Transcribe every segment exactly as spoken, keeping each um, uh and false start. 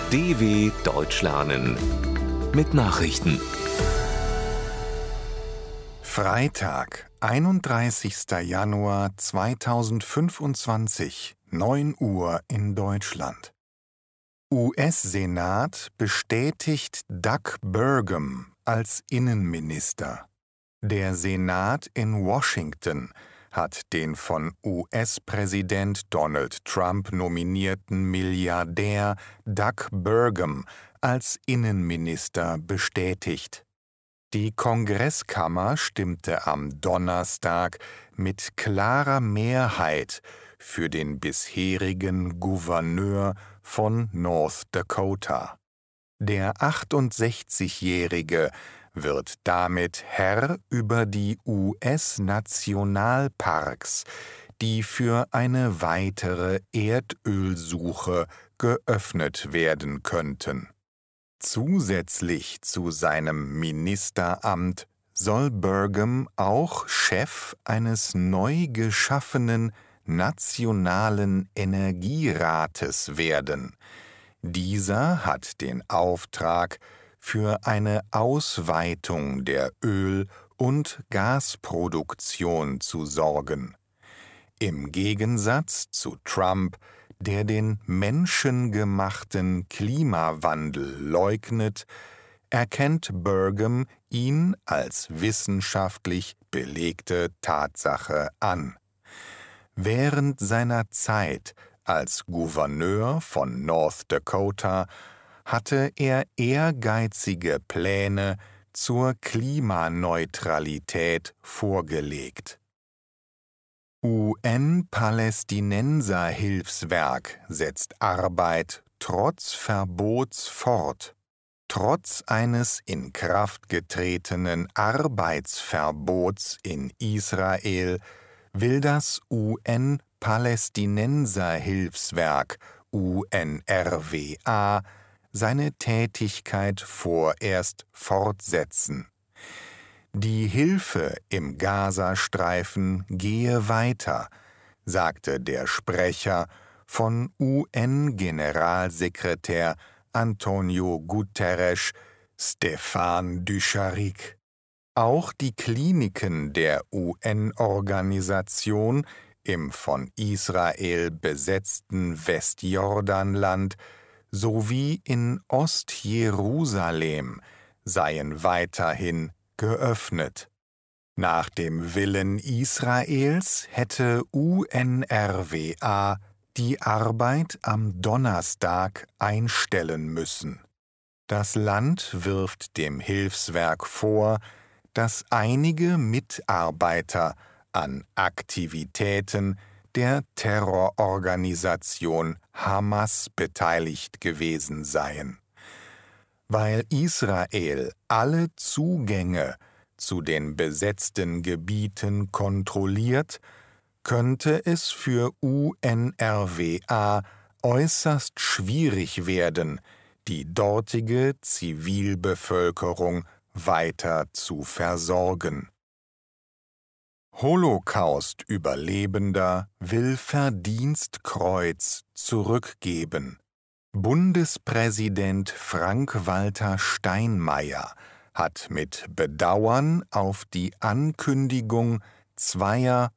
D W Deutsch lernen mit Nachrichten. Freitag, einunddreißigster Januar zweitausendfünfundzwanzig, neun Uhr in Deutschland. U S-Senat bestätigt Doug Burgum als Innenminister. Der Senat in Washington hat den von U S-Präsident Donald Trump nominierten Milliardär Doug Burgum als Innenminister bestätigt. Die Kongresskammer stimmte am Donnerstag mit klarer Mehrheit für den bisherigen Gouverneur von North Dakota. Der achtundsechzigjährige wird damit Herr über die U S-Nationalparks, die für eine weitere Erdölsuche geöffnet werden könnten. Zusätzlich zu seinem Ministeramt soll Burgum auch Chef eines neu geschaffenen Nationalen Energierates werden. Dieser hat den Auftrag, für eine Ausweitung der Öl- und Gasproduktion zu sorgen. Im Gegensatz zu Trump, der den menschengemachten Klimawandel leugnet, erkennt Burgum ihn als wissenschaftlich belegte Tatsache an. Während seiner Zeit als Gouverneur von North Dakota hatte er ehrgeizige Pläne zur Klimaneutralität vorgelegt. U N-Palästinenser-Hilfswerk setzt Arbeit trotz Verbots fort. Trotz eines in Kraft getretenen Arbeitsverbots in Israel will das U N-Palästinenser-Hilfswerk U N R W A seine Tätigkeit vorerst fortsetzen. Die Hilfe im Gazastreifen gehe weiter, sagte der Sprecher von U N-Generalsekretär Antonio Guterres, Stéphane Dujarric. Auch die Kliniken der U N-Organisation im von Israel besetzten Westjordanland sowie in Ostjerusalem seien weiterhin geöffnet. Nach dem Willen Israels hätte U N R W A die Arbeit am Donnerstag einstellen müssen. Das Land wirft dem Hilfswerk vor, dass einige Mitarbeiter an Aktivitäten der Terrororganisation Hamas beteiligt gewesen seien. Weil Israel alle Zugänge zu den besetzten Gebieten kontrolliert, könnte es für U N R W A äußerst schwierig werden, die dortige Zivilbevölkerung weiter zu versorgen. Holocaust-Überlebender will Verdienstkreuz zurückgeben. Bundespräsident Frank-Walter Steinmeier hat mit Bedauern auf die Ankündigung zweier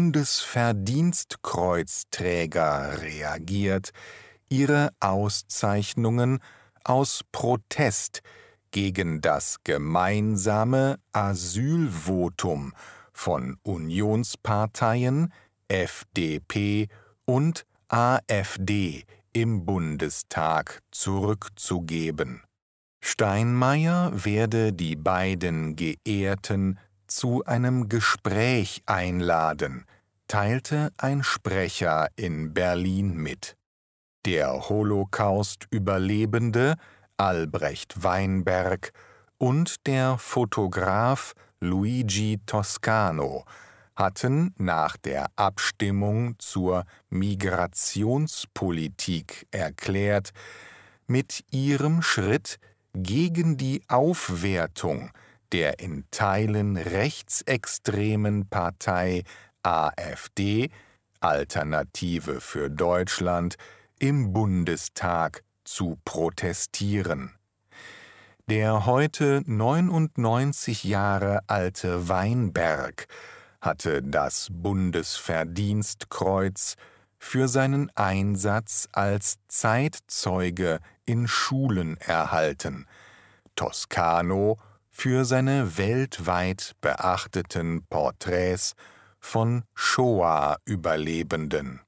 Bundesverdienstkreuzträger reagiert, ihre Auszeichnungen aus Protest gegen das gemeinsame Asylvotum von Unionsparteien, F D P und A f D im Bundestag zurückzugeben. Steinmeier werde die beiden Geehrten zu einem Gespräch einladen, teilte ein Sprecher in Berlin mit. Der Holocaust-Überlebende Albrecht Weinberg und der Fotograf Luigi Toscano hatten nach der Abstimmung zur Migrationspolitik erklärt, mit ihrem Schritt gegen die Aufwertung der in Teilen rechtsextremen Partei A f D, Alternative für Deutschland, im Bundestag zu protestieren. Der heute neunundneunzig Jahre alte Weinberg hatte das Bundesverdienstkreuz für seinen Einsatz als Zeitzeuge in Schulen erhalten, Toscano für seine weltweit beachteten Porträts von Shoah-Überlebenden.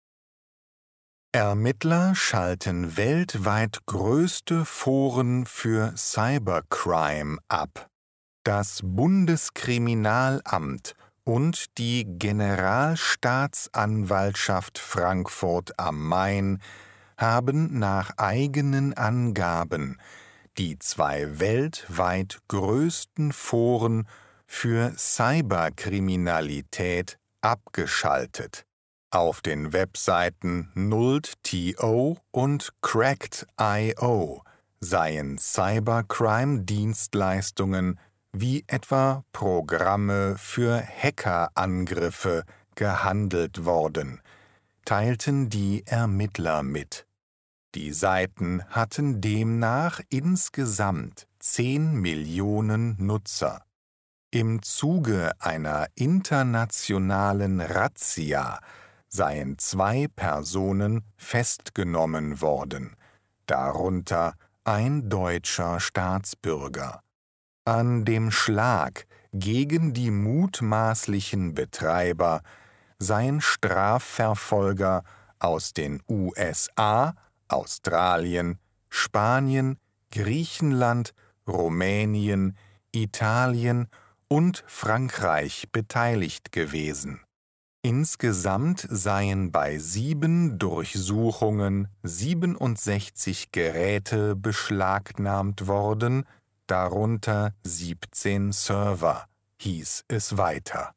Ermittler schalten weltweit größte Foren für Cybercrime ab. Das Bundeskriminalamt und die Generalstaatsanwaltschaft Frankfurt am Main haben nach eigenen Angaben die zwei weltweit größten Foren für Cyberkriminalität abgeschaltet. Auf den Webseiten Nult Punkt to und Cracked Punkt i o seien Cybercrime-Dienstleistungen wie etwa Programme für Hackerangriffe gehandelt worden, teilten die Ermittler mit. Die Seiten hatten demnach insgesamt zehn Millionen Nutzer. Im Zuge einer internationalen Razzia seien zwei Personen festgenommen worden, darunter ein deutscher Staatsbürger. An dem Schlag gegen die mutmaßlichen Betreiber seien Strafverfolger aus den U S A, Australien, Spanien, Griechenland, Rumänien, Italien und Frankreich beteiligt gewesen. Insgesamt seien bei sieben Durchsuchungen siebenundsechzig Geräte beschlagnahmt worden, darunter siebzehn Server, hieß es weiter.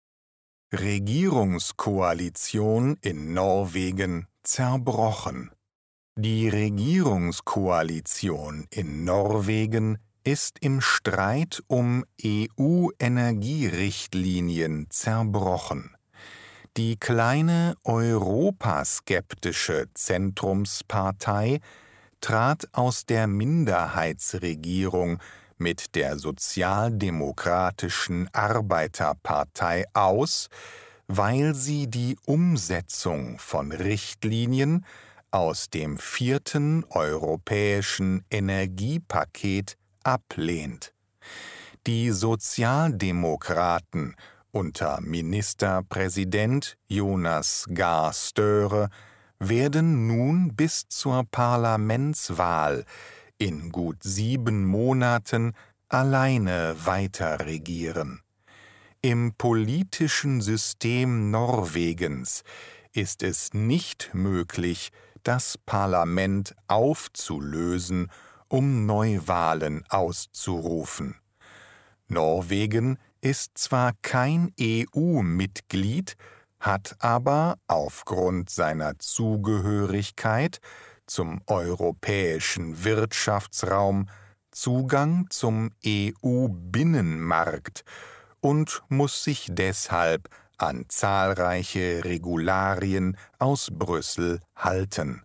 Regierungskoalition in Norwegen zerbrochen. Die Regierungskoalition in Norwegen ist im Streit um E U-Energierichtlinien zerbrochen. Die kleine europaskeptische Zentrumspartei trat aus der Minderheitsregierung mit der Sozialdemokratischen Arbeiterpartei aus, weil sie die Umsetzung von Richtlinien aus dem vierten europäischen Energiepaket ablehnt. Die Sozialdemokraten unter Ministerpräsident Jonas Gahr Støre werden nun bis zur Parlamentswahl in gut sieben Monaten alleine weiterregieren. Im politischen System Norwegens ist es nicht möglich, das Parlament aufzulösen, um Neuwahlen auszurufen. Norwegen ist zwar kein E U-Mitglied, hat aber aufgrund seiner Zugehörigkeit zum europäischen Wirtschaftsraum Zugang zum E U-Binnenmarkt und muss sich deshalb an zahlreiche Regularien aus Brüssel halten.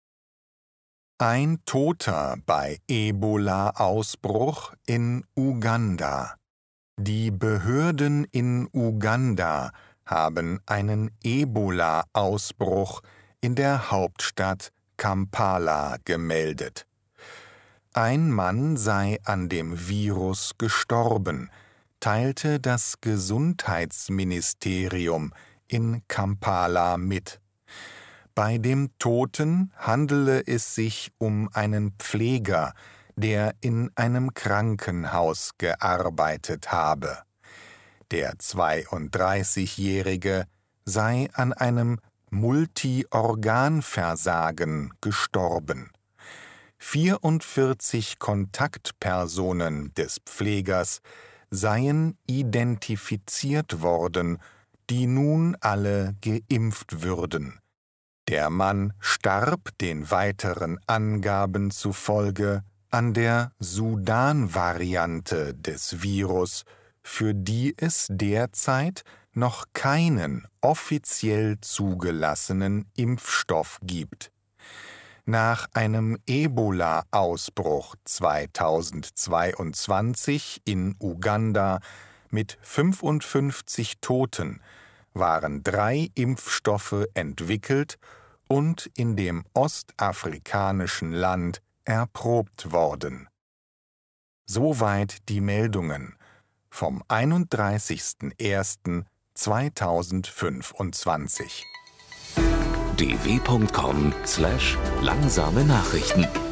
Ein Toter bei Ebola-Ausbruch in Uganda. Die Behörden in Uganda haben einen Ebola-Ausbruch in der Hauptstadt Kampala gemeldet. Ein Mann sei an dem Virus gestorben, teilte das Gesundheitsministerium in Kampala mit. Bei dem Toten handele es sich um einen Pfleger, der in einem Krankenhaus gearbeitet habe. Der zweiunddreißigjährige sei an einem Multiorganversagen gestorben. vierundvierzig Kontaktpersonen des Pflegers seien identifiziert worden, die nun alle geimpft würden. Der Mann starb den weiteren Angaben zufolge an der Sudan-Variante des Virus, für die es derzeit noch keinen offiziell zugelassenen Impfstoff gibt. Nach einem Ebola-Ausbruch zweitausendzweiundzwanzig in Uganda mit fünfundfünfzig Toten waren drei Impfstoffe entwickelt und in dem ostafrikanischen Land erprobt worden. Soweit die Meldungen vom einunddreißigsten ersten zweitausendfünfundzwanzig. d w punkt com slash langsame Nachrichten